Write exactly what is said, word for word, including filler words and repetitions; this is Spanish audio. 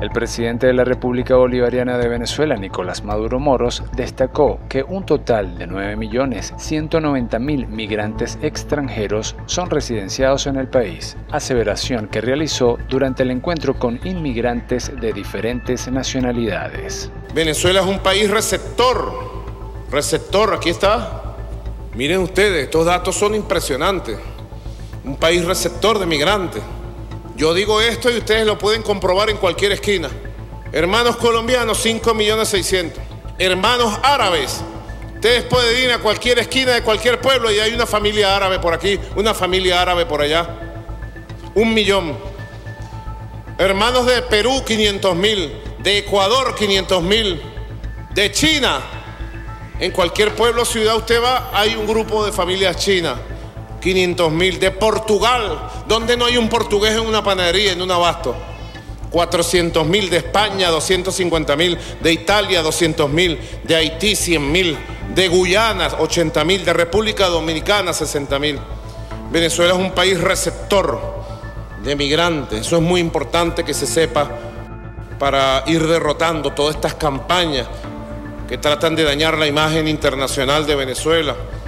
El presidente de la República Bolivariana de Venezuela, Nicolás Maduro Moros, destacó que un total de nueve millones ciento noventa mil migrantes extranjeros son residenciados en el país, aseveración que realizó durante el encuentro con inmigrantes de diferentes nacionalidades. Venezuela es un país receptor, receptor, aquí está. Miren ustedes, estos datos son impresionantes. Un país receptor de migrantes. Yo digo esto y ustedes lo pueden comprobar en cualquier esquina. Hermanos colombianos, cinco millones seiscientos. Hermanos árabes. Ustedes pueden ir a cualquier esquina de cualquier pueblo y hay una familia árabe por aquí, una familia árabe por allá. Un millón. Hermanos de Perú, quinientos mil. De Ecuador, quinientos mil. De China. En cualquier pueblo o ciudad usted va, hay un grupo de familias chinas. quinientos mil. De Portugal, donde no hay un portugués en una panadería, en un abasto. cuatrocientos mil. De España, doscientos cincuenta mil. De Italia, doscientos mil. De Haití, cien mil. De Guyana, ochenta mil. De República Dominicana, sesenta mil. Venezuela es un país receptor de migrantes. Eso es muy importante que se sepa para ir derrotando todas estas campañas que tratan de dañar la imagen internacional de Venezuela.